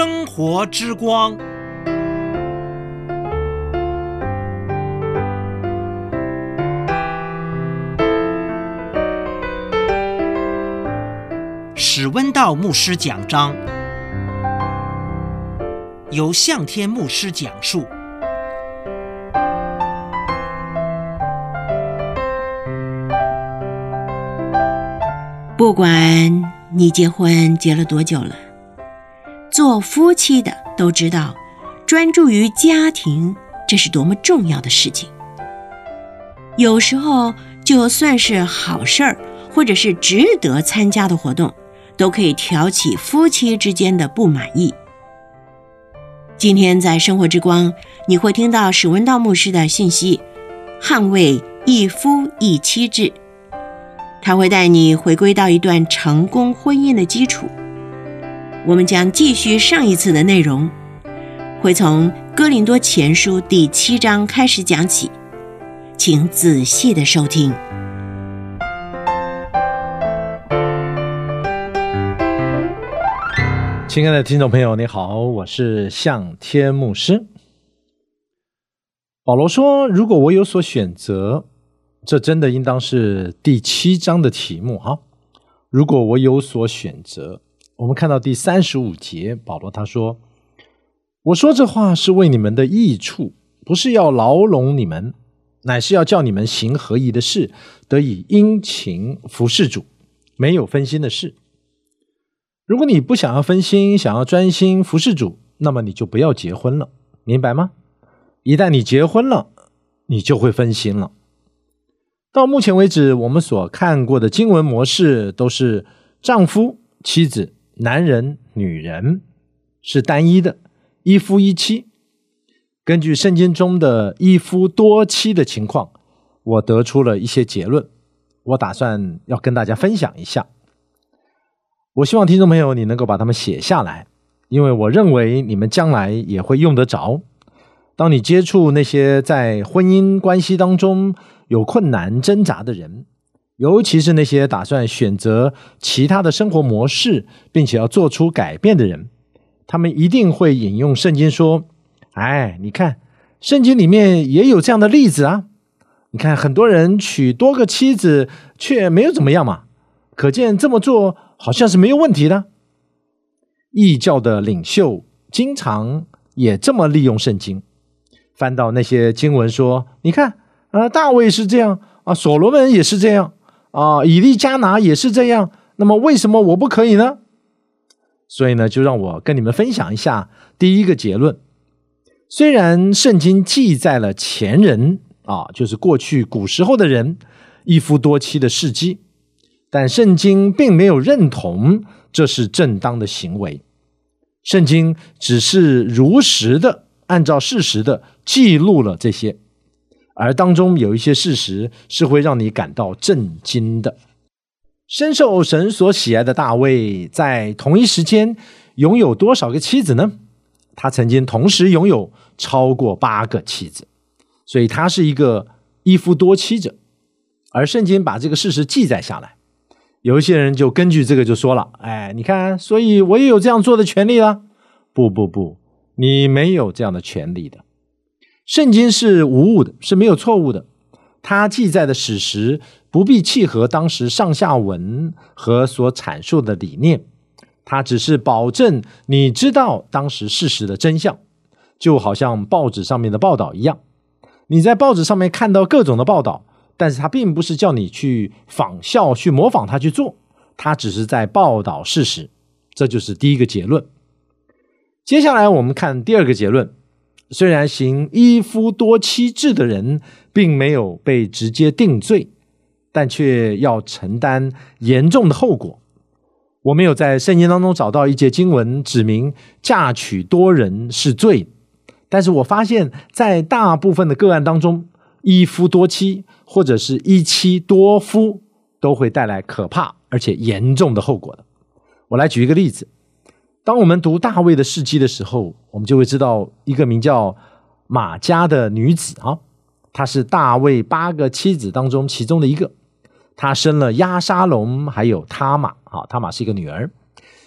生活之光。史温道牧师讲章，由向天牧师讲述。 不管你结婚结了多久了，做夫妻的都知道，专注于家庭，这是多么重要的事情。有时候就算是好事儿，或者是值得参加的活动，都可以挑起夫妻之间的不满意。今天在生活之光，你会听到史温道牧师的信息，捍卫一夫一妻制。他会带你回归到一段成功婚姻的基础。我们将继续上一次的内容，会从哥林多前书第7章开始讲起，请仔细的收听。 亲爱的听众朋友，你好，我是向天牧师。保罗说，如果我有所选择，这真的应当是第7章的题目哈。如果我有所选择，我们看到第35节，保罗他说，我说这话是为你们的益处，不是要牢笼你们，乃是要叫你们行合宜的事，得以殷勤服事主，没有分心的事。如果你不想要分心，想要专心服事主，那么你就不要结婚了，明白吗？一旦你结婚了，你就会分心了。到目前为止，我们所看过的经文模式都是丈夫、妻子、男人、女人，是单一的，一夫一妻。根据圣经中的一夫多妻的情况，我得出了一些结论，我打算要跟大家分享一下。我希望听众朋友你能够把它们写下来，因为我认为你们将来也会用得着。当你接触那些在婚姻关系当中有困难挣扎的人，尤其是那些打算选择其他的生活模式并且要做出改变的人，他们一定会引用圣经说，你看圣经里面也有这样的例子啊，你看很多人娶多个妻子却没有怎么样嘛，可见这么做好像是没有问题的。异教的领袖经常也这么利用圣经，翻到那些经文说，你看大卫是这样啊，所罗门也是这样啊，以利加拿也是这样，那么为什么我不可以呢？所以呢，就让我跟你们分享一下第一个结论。虽然圣经记载了前人就是过去古时候的人一夫多妻的事迹，但圣经并没有认同这是正当的行为。圣经只是如实的按照事实的记录了这些，而当中有一些事实是会让你感到震惊的。深受神所喜爱的大卫，在同一时间拥有多少个妻子呢？他曾经同时拥有超过8个妻子，所以他是一个一夫多妻者，而圣经把这个事实记载下来。有一些人就根据这个就说了，你看，所以我也有这样做的权利了。不，你没有这样的权利的。圣经是无误的，是没有错误的。它记载的史实不必契合当时上下文和所阐述的理念，它只是保证你知道当时事实的真相，就好像报纸上面的报道一样。你在报纸上面看到各种的报道，但是它并不是叫你去仿效去模仿它去做，它只是在报道事实。这就是第一个结论。接下来我们看第二个结论。虽然行一夫多妻制的人并没有被直接定罪，但却要承担严重的后果。我没有在圣经当中找到一节经文指明嫁娶多人是罪，但是我发现在大部分的个案当中，一夫多妻或者是一妻多夫都会带来可怕而且严重的后果的。我来举一个例子。当我们读大卫的事迹的时候，我们就会知道一个名叫玛迦的女子她是大卫8个妻子当中其中的一个。她生了押沙龙还有他玛，他玛是一个女儿。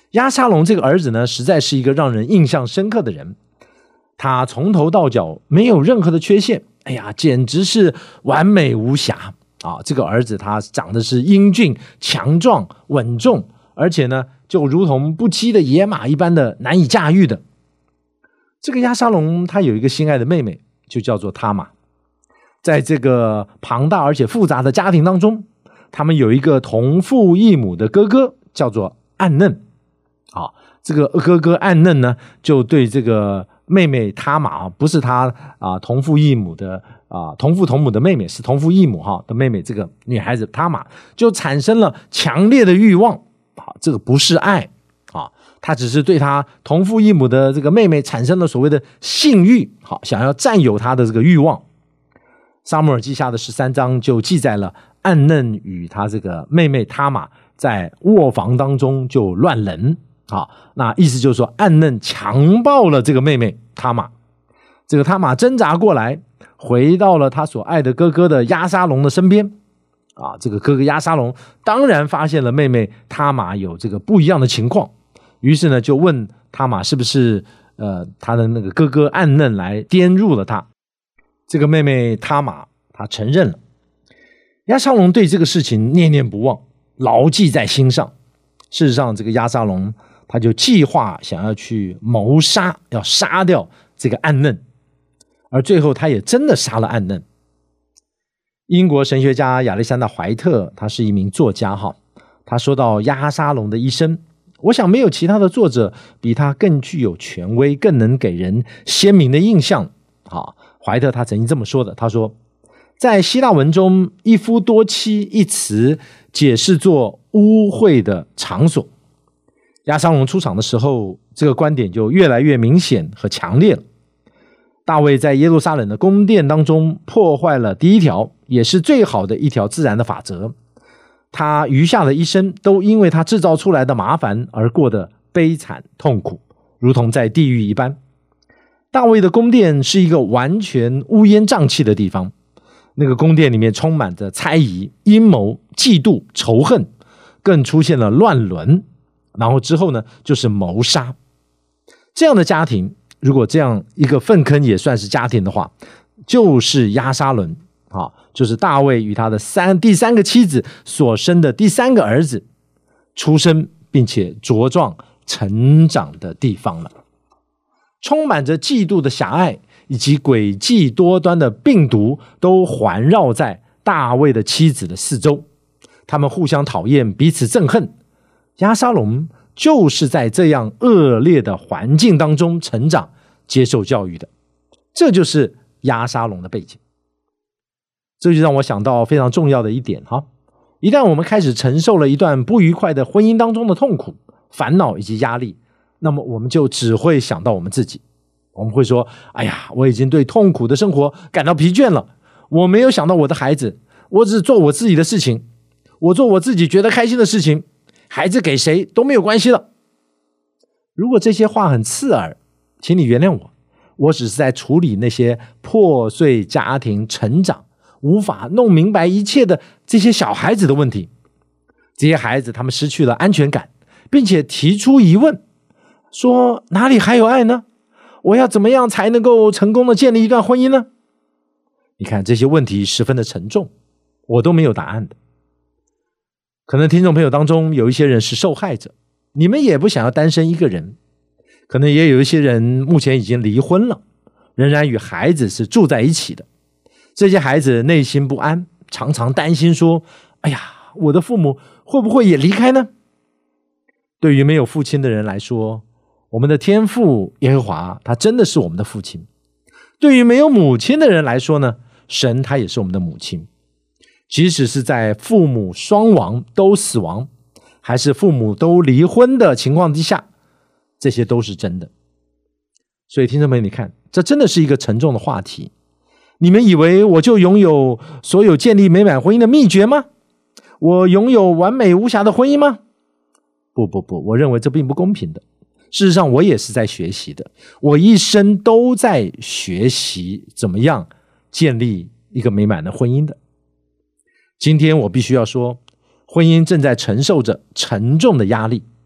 押沙龙这个儿子呢，实在是一个让人印象深刻的人。他从头到脚没有任何的缺陷，哎呀，简直是完美无瑕啊！这个儿子他长得是英俊、强壮、稳重，而且呢，就如同不羁的野马一般的难以驾驭的。这个押沙龙他有一个心爱的妹妹，就叫做他玛。在这个庞大而且复杂的家庭当中，他们有一个同父异母的哥哥，叫做暗嫩。这个哥哥暗嫩呢，就对这个妹妹他玛，不是他同父异母的同父同母的妹妹，是同父异母的妹妹，这个女孩子他玛就产生了强烈的欲望这个不是爱他只是对他同父异母的这个妹妹产生了所谓的性欲想要占有她的这个欲望。撒母耳记下的13章就记载了暗嫩与他这个妹妹他玛在卧房当中就乱伦那意思就是说暗嫩强暴了这个妹妹他玛。这个他玛挣扎过来，回到了他所爱的哥哥的押沙龙的身边这个哥哥押沙龙当然发现了妹妹他玛有这个不一样的情况，于是呢就问他玛是不是他的那个哥哥暗嫩来玷辱了他。这个妹妹他玛她承认了。押沙龙对这个事情念念不忘，牢记在心上。事实上这个押沙龙他就计划想要去谋杀，要杀掉这个暗嫩，而最后他也真的杀了暗嫩。英国神学家亚历山大·怀特他是一名作家他说到押沙龙的一生，我想没有其他的作者比他更具有权威，更能给人鲜明的印象怀特他曾经这么说的，他说在希腊文中，一夫多妻一词解释作污秽的场所。押沙龙出场的时候，这个观点就越来越明显和强烈了。大卫在耶路撒冷的宫殿当中破坏了第一条，也是最好的一条自然的法则。他余下的一生都因为他制造出来的麻烦而过得悲惨痛苦，如同在地狱一般。大卫的宫殿是一个完全乌烟瘴气的地方，那个宫殿里面充满着猜疑、阴谋、嫉妒、仇恨，更出现了乱伦，然后之后呢就是谋杀。这样的家庭，如果这样一个粪坑也算是家庭的话，就是押沙龙就是大卫与他的第三个妻子所生的第三个儿子出生并且茁壮成长的地方了。充满着嫉妒的狭隘以及诡计多端的病毒都环绕在大卫的妻子的四周，他们互相讨厌，彼此憎恨。押沙龙就是在这样恶劣的环境当中成长接受教育的，这就是押沙龙的背景。这就让我想到非常重要的一点一旦我们开始承受了一段不愉快的婚姻当中的痛苦、烦恼以及压力，那么我们就只会想到我们自己。我们会说，哎呀，我已经对痛苦的生活感到疲倦了，我没有想到我的孩子，我只做我自己的事情，我做我自己觉得开心的事情，孩子给谁都没有关系了。如果这些话很刺耳，请你原谅我，我只是在处理那些破碎家庭成长无法弄明白一切的这些小孩子的问题。这些孩子他们失去了安全感，并且提出疑问，说哪里还有爱呢？我要怎么样才能够成功的建立一段婚姻呢？你看这些问题十分的沉重，我都没有答案的。可能听众朋友当中有一些人是受害者，你们也不想要单身一个人，可能也有一些人目前已经离婚了，仍然与孩子是住在一起的。这些孩子内心不安，常常担心说，哎呀，我的父母会不会也离开呢？对于没有父亲的人来说，我们的天父耶和华他真的是我们的父亲。对于没有母亲的人来说呢，神他也是我们的母亲。即使是在父母双亡都死亡，还是父母都离婚的情况之下，这些都是真的。所以听众朋友，你看，这真的是一个沉重的话题。你们以为我就拥有所有建立美满婚姻的秘诀吗？我拥有完美无瑕的婚姻吗？不，我认为这并不公平的。事实上我也是在学习的，我一生都在学习怎么样建立一个美满的婚姻的。今天我必须要说，婚姻正在承受着沉重的压力。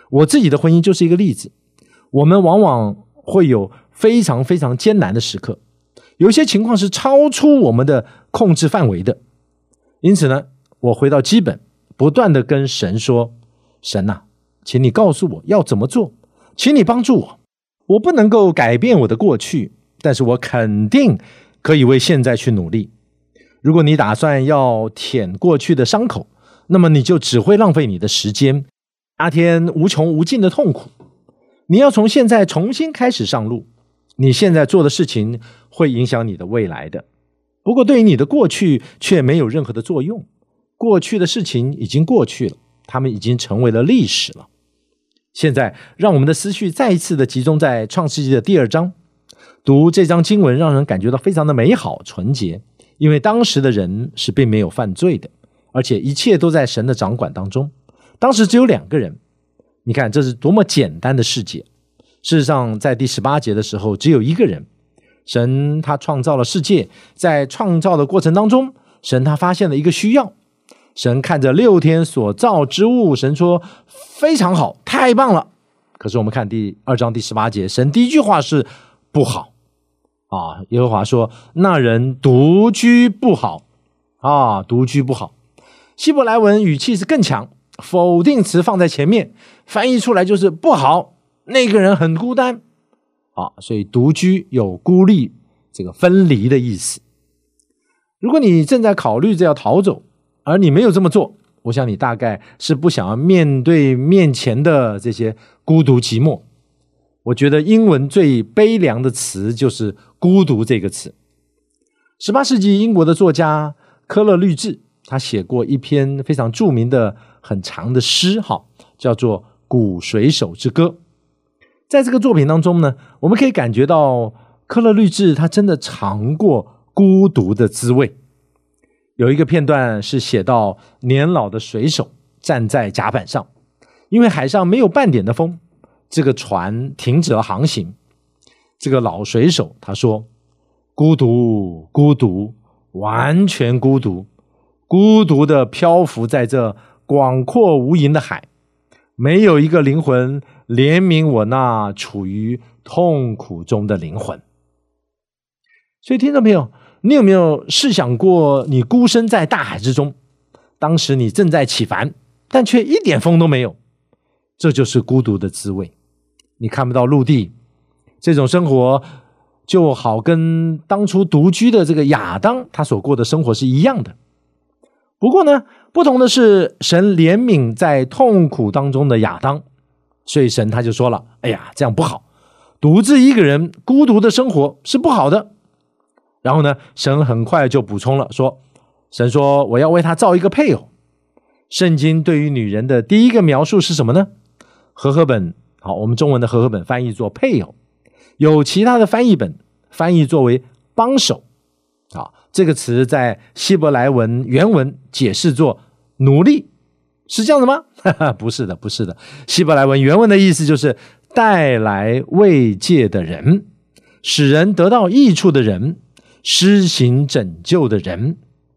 我自己的婚姻就是一个例子，我们往往会有非常非常艰难的时刻，有一些情况是超出我们的控制范围的。因此呢，我回到基本，不断的跟神说，神啊，请你告诉我要怎么做，请你帮助我。我不能够改变我的过去，但是我肯定可以为现在去努力。如果你打算要舔过去的伤口，那么你就只会浪费你的时间，那天无穷无尽的痛苦。你要从现在重新开始上路，你现在做的事情会影响你的未来的。不过对于你的过去却没有任何的作用，过去的事情已经过去了，它们已经成为了历史了。现在让我们的思绪再一次的集中在创世纪的第2章，读这章经文让人感觉到非常的美好纯洁，因为当时的人是并没有犯罪的，而且一切都在神的掌管当中。当时只有2个人，你看这是多么简单的世界。事实上在第18节的时候只有1个人，神他创造了世界，在创造的过程当中，神他发现了一个需要。神看着6天所造之物，神说非常好，太棒了。可是我们看第2章第18节，神第一句话是不好啊。耶和华说那人独居不好啊，独居不好。希伯来文语气是更强，否定词放在前面，翻译出来就是不好，那个人很孤单啊。所以独居有孤立，这个分离的意思。如果你正在考虑着要逃走，而你没有这么做，我想你大概是不想要面对面前的这些孤独寂寞。我觉得英文最悲凉的词就是孤独这个词。18世纪英国的作家科勒律治，他写过一篇非常著名的很长的诗，叫做《古水手之歌》。在这个作品当中呢，我们可以感觉到科勒律治他真的尝过孤独的滋味。有一个片段是写到年老的水手站在甲板上，因为海上没有半点的风，这个船停止了航行。这个老水手他说，孤独，孤独，完全孤独，孤独的漂浮在这广阔无垠的海，没有一个灵魂怜悯我那处于痛苦中的灵魂。所以听众朋友，你有没有试想过你孤身在大海之中，当时你正在起帆，但却一点风都没有，这就是孤独的滋味。你看不到陆地，这种生活就好跟当初独居的这个亚当他所过的生活是一样的。不过呢，不同的是神怜悯在痛苦当中的亚当，所以神他就说了，哎呀，这样不好，独自一个人孤独的生活是不好的。然后呢，神很快就补充了，神说我要为他造一个配偶。圣经对于女人的第一个描述是什么呢？和合本，我们中文的和合本翻译作配偶，有其他的翻译本翻译作为帮手。这个词在希伯来文原文解释作奴隶，是这样的吗？不是的，不是的。希伯来文原文的意思就是带来慰藉的人，使人得到益处的人，施行拯救的人。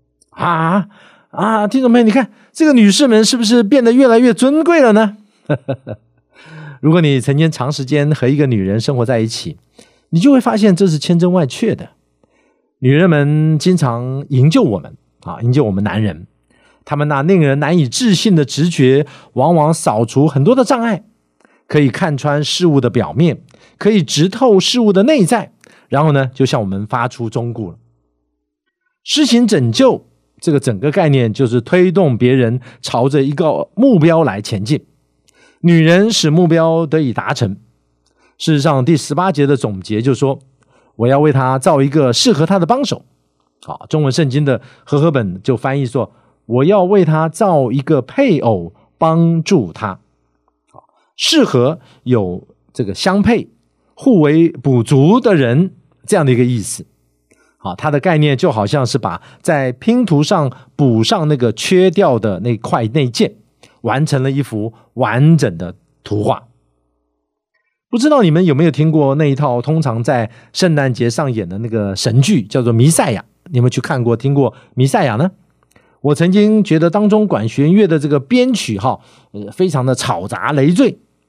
听众朋友，你看这个女士们是不是变得越来越尊贵了呢？如果你曾经长时间和一个女人生活在一起，你就会发现这是千真万确的。女人们经常营救我们营救我们男人，他们那令人难以置信的直觉往往扫除很多的障碍，可以看穿事物的表面，可以直透事物的内在，然后呢，就向我们发出忠告了。施行拯救这个整个概念就是推动别人朝着一个目标来前进，女人使目标得以达成。事实上第18节的总结就说，我要为他造一个适合他的帮手。中文圣经的和合本就翻译说，我要为他造一个配偶帮助他。适合有这个相配互为补足的人，这样的一个意思。它的概念就好像是把在拼图上补上那个缺掉的那块内件，完成了一幅完整的图画。不知道你们有没有听过那一套通常在圣诞节上演的那个神剧，叫做弥赛亚。你有没有去看过听过弥赛亚呢？我曾经觉得当中管弦乐的这个编曲非常的吵杂累赘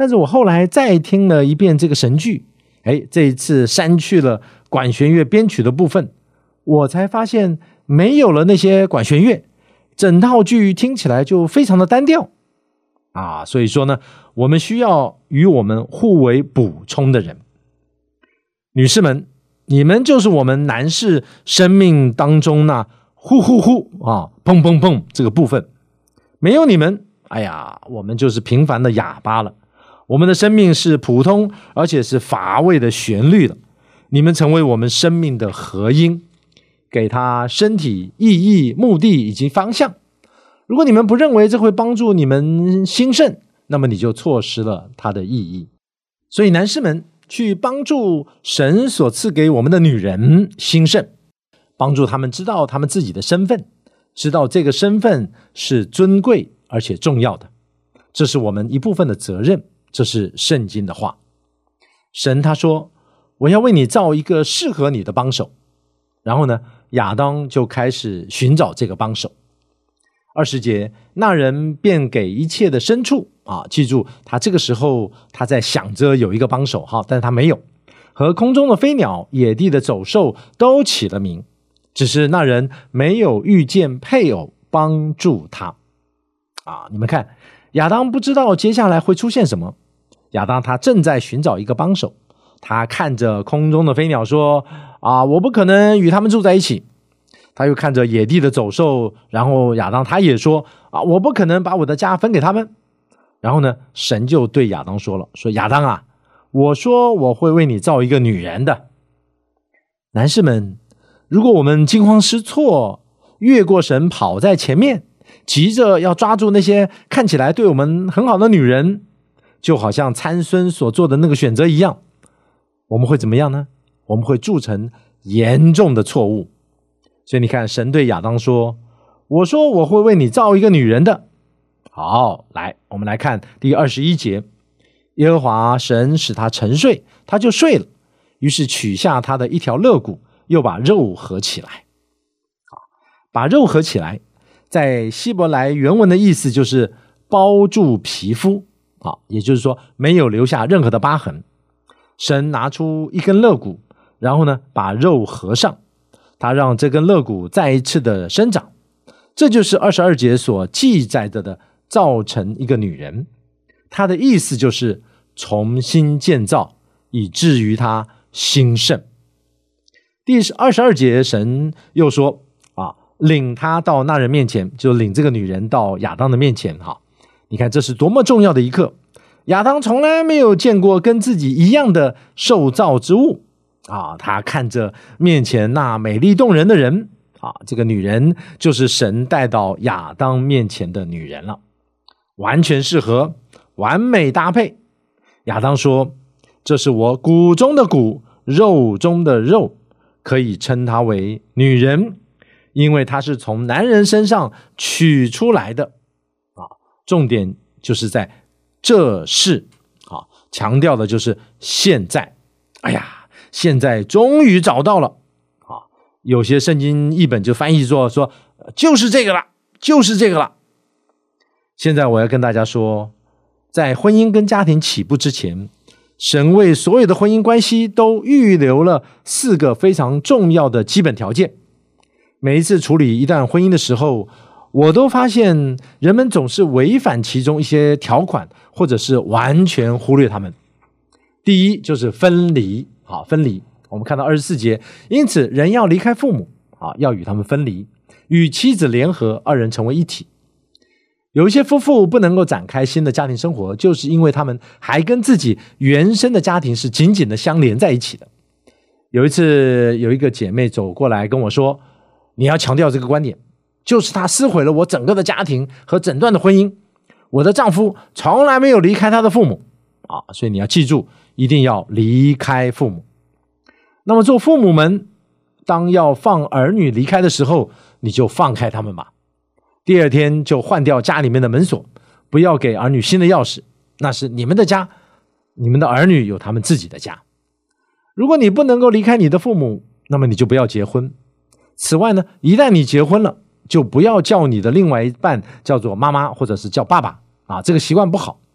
但是我后来再听了一遍这个神剧，这一次删去了管弦乐编曲的部分，我才发现没有了那些管弦乐，整套剧听起来就非常的单调啊。所以说呢，我们需要与我们互为补充的人。女士们，你们就是我们男士生命当中那呼呼呼啊，砰砰砰这个部分，没有你们，我们就是平凡的哑巴了。我们的生命是普通而且是乏味的旋律了，你们成为我们生命的和音，给它身体、意义、目的以及方向。如果你们不认为这会帮助你们兴盛，那么你就错失了它的意义。所以男士们，去帮助神所赐给我们的女人兴盛，帮助他们知道他们自己的身份，知道这个身份是尊贵而且重要的，这是我们一部分的责任，这是圣经的话。神他说，我要为你造一个适合你的帮手。然后呢，亚当就开始寻找这个帮手。20节，那人便给一切的牲畜记住他这个时候他在想着有一个帮手但是他没有，和空中的飞鸟、野地的走兽都起了名，只是那人没有遇见配偶帮助他你们看，亚当不知道接下来会出现什么。亚当他正在寻找一个帮手，他看着空中的飞鸟说我不可能与他们住在一起。他又看着野地的走兽，然后亚当他也说我不可能把我的家分给他们。然后呢，神就对亚当说了，说亚当我说我会为你造一个女人的。男士们，如果我们惊慌失措，越过神跑在前面，急着要抓住那些看起来对我们很好的女人，就好像参孙所做的那个选择一样，我们会怎么样呢？我们会铸成严重的错误。所以你看，神对亚当说，我说我会为你造一个女人的。好，来，我们来看第21节，耶和华神使他沉睡，他就睡了，于是取下他的一条肋骨，又把肉合起来。把肉合起来，在希伯来原文的意思就是包住皮肤，也就是说没有留下任何的疤痕。神拿出一根肋骨，然后呢把肉合上，他让这根肋骨再一次的生长，这就是22节所记载着的造成一个女人。他的意思就是重新建造，以至于他兴盛。第22节神又说领他到那人面前，就领这个女人到亚当的面前。你看这是多么重要的一刻，亚当从来没有见过跟自己一样的受造之物他看着面前那美丽动人的人这个女人就是神带到亚当面前的女人了，完全适合，完美搭配。亚当说，这是我骨中的骨，肉中的肉，可以称她为女人，因为她是从男人身上取出来的重点就是在这事强调的就是现在。现在终于找到了有些圣经译本就翻译说就是这个了，就是这个了。现在我要跟大家说，在婚姻跟家庭起步之前，神为所有的婚姻关系都预留了4个非常重要的基本条件。每一次处理一段婚姻的时候，我都发现人们总是违反其中一些条款，或者是完全忽略他们。第一就是分离。分离，我们看到24节，因此人要离开父母要与他们分离，与妻子联合，二人成为一体。有一些夫妇不能够展开新的家庭生活，就是因为他们还跟自己原生的家庭是紧紧的相连在一起的。有一次有一个姐妹走过来跟我说，你要强调这个观点，就是他撕毁了我整个的家庭和整段的婚姻，我的丈夫从来没有离开他的父母所以你要记住，一定要离开父母。那么做父母们，当要放儿女离开的时候，你就放开他们吧。第二天就换掉家里面的门锁，不要给儿女新的钥匙，那是你们的家，你们的儿女有他们自己的家。如果你不能够离开你的父母，那么你就不要结婚。此外呢，一旦你结婚了，就不要叫你的另外一半叫做妈妈或者是叫爸爸这个习惯不好。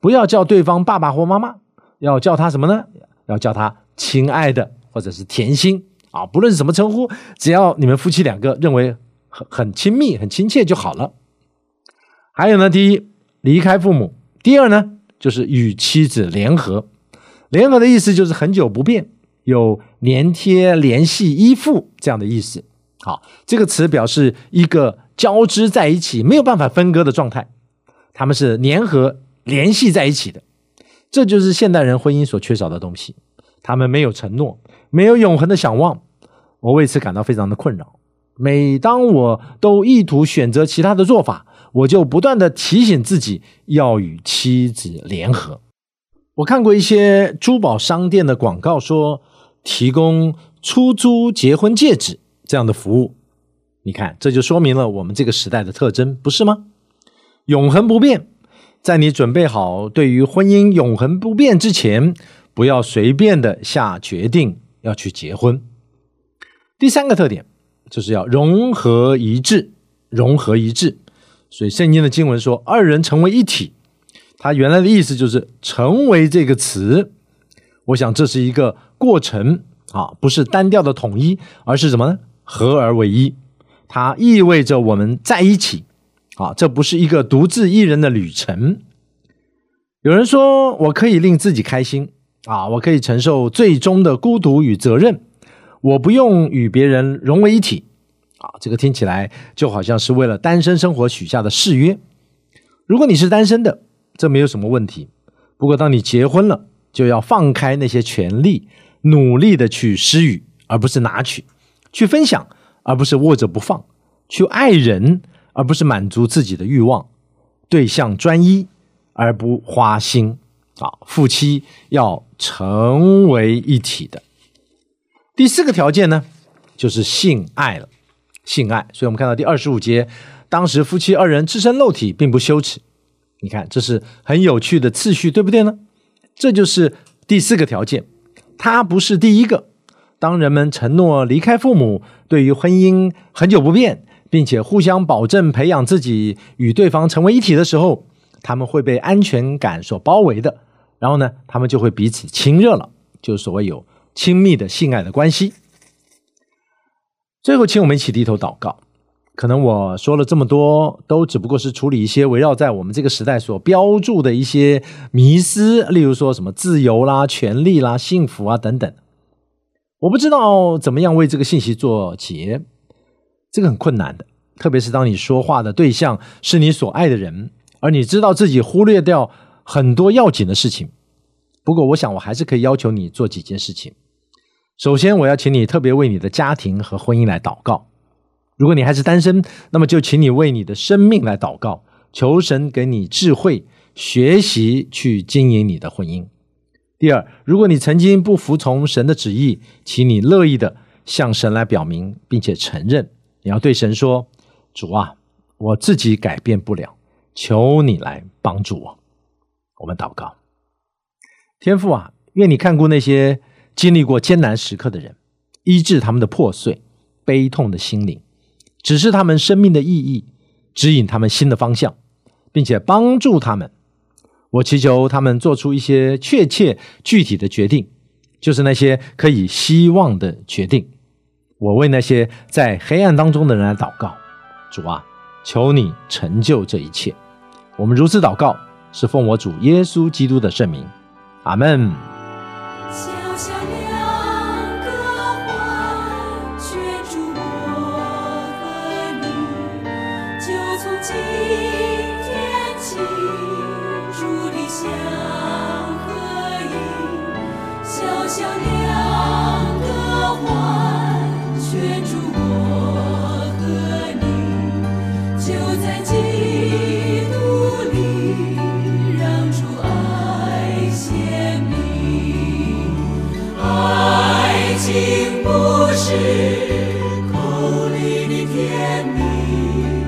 不要叫对方爸爸或妈妈，要叫他什么呢？要叫他亲爱的或者是甜心啊，不论是什么称呼，只要你们夫妻两个认为很亲密很亲切就好了。还有呢，第一，离开父母；第二呢，就是与妻子联合。联合的意思就是很久不变，有粘贴联系依附这样的意思。好，这个词表示一个交织在一起没有办法分割的状态，他们是粘合联系在一起的。这就是现代人婚姻所缺少的东西，他们没有承诺，没有永恒的想望。我为此感到非常的困扰。每当我都意图选择其他的做法，我就不断的提醒自己要与妻子联合。我看过一些珠宝商店的广告，说提供出租结婚戒指这样的服务。你看，这就说明了我们这个时代的特征，不是吗？永恒不变，在你准备好对于婚姻永恒不变之前，不要随便的下决定要去结婚。第三个特点就是要融合一致，融合一致。所以圣经的经文说二人成为一体，它原来的意思就是成为这个词。我想这是一个过程啊，不是单调的统一，而是什么呢？合而为一。它意味着我们在一起啊，这不是一个独自一人的旅程。有人说我可以令自己开心啊，我可以承受最终的孤独与责任，我不用与别人融为一体啊，这个听起来就好像是为了单身生活许下的誓约。如果你是单身的，这没有什么问题。不过当你结婚了，就要放开那些权利，努力的去施予，而不是拿取；去分享，而不是握着不放；去爱人，而不是满足自己的欲望；对象专一，而不花心。夫妻要成为一体的。第四个条件呢，就是性爱了。性爱，所以我们看到第25节，当时夫妻二人赤身露体，并不羞耻。你看，这是很有趣的次序，对不对呢？这就是第四个条件，它不是第一个。当人们承诺离开父母，对于婚姻很久不变，并且互相保证培养自己与对方成为一体的时候，他们会被安全感所包围的。然后呢，他们就会彼此亲热了，就是所谓有亲密的性爱的关系。最后请我们一起低头祷告。可能我说了这么多，都只不过是处理一些围绕在我们这个时代所标注的一些迷思，例如说什么自由啦、权利啦、幸福啊等等。我不知道怎么样为这个信息做结，这个很困难的，特别是当你说话的对象是你所爱的人，而你知道自己忽略掉很多要紧的事情。不过我想我还是可以要求你做几件事情。首先，我要请你特别为你的家庭和婚姻来祷告。如果你还是单身，那么就请你为你的生命来祷告，求神给你智慧，学习去经营你的婚姻。第二，如果你曾经不服从神的旨意，请你乐意的向神来表明，并且承认。你要对神说，主啊，我自己改变不了，求你来帮助我。我们祷告。天父啊，愿你看顾那些经历过艰难时刻的人，医治他们的破碎悲痛的心灵，指示他们生命的意义，指引他们新的方向，并且帮助他们。我祈求他们做出一些确切具体的决定，就是那些可以希望的决定。我为那些在黑暗当中的人来祷告，主啊，求你成就这一切。我们如此祷告，是奉我主耶稣基督的圣名，阿们。 小小两个环圈住我和你，就从今天起主力相合一。小小两个环圈住我和你，就在基督里让主爱显明。爱情不是口里的甜蜜，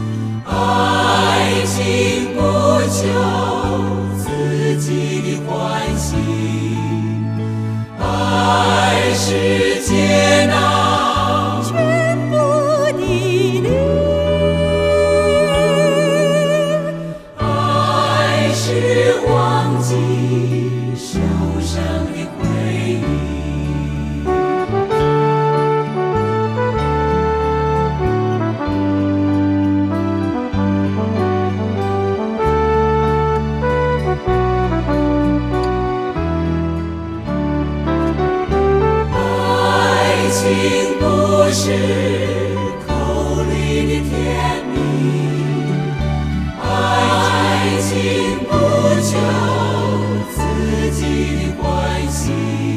爱情不求自己的欢喜，爱是接纳全部的灵，爱是我情不是口里的甜蜜，爱情不求自己的欢喜，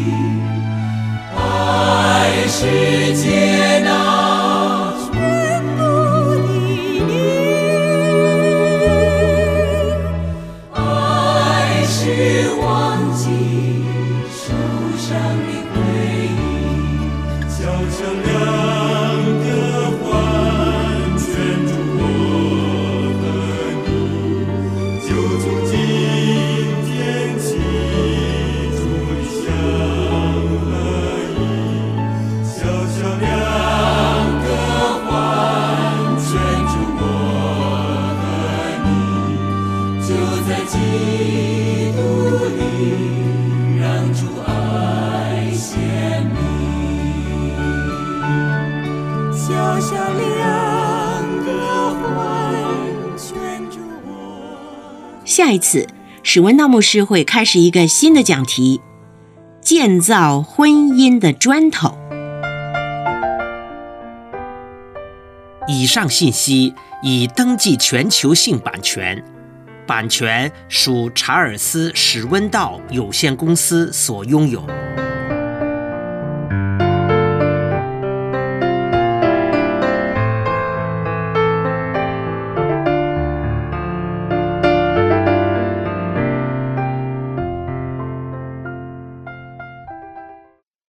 爱是接纳全部的你，爱是忘记受伤的回忆，小小两个环圈住我和你，就从今天起主的相合一，小小两个环圈住我和你，就在基督里让主爱显明，小小两个环圈住我。 下一次，史文道牧师会开始一个新的讲题：建造婚姻的砖头。 以上信息已登记全球性版权，版权属查尔斯·史温道有限公司所拥有。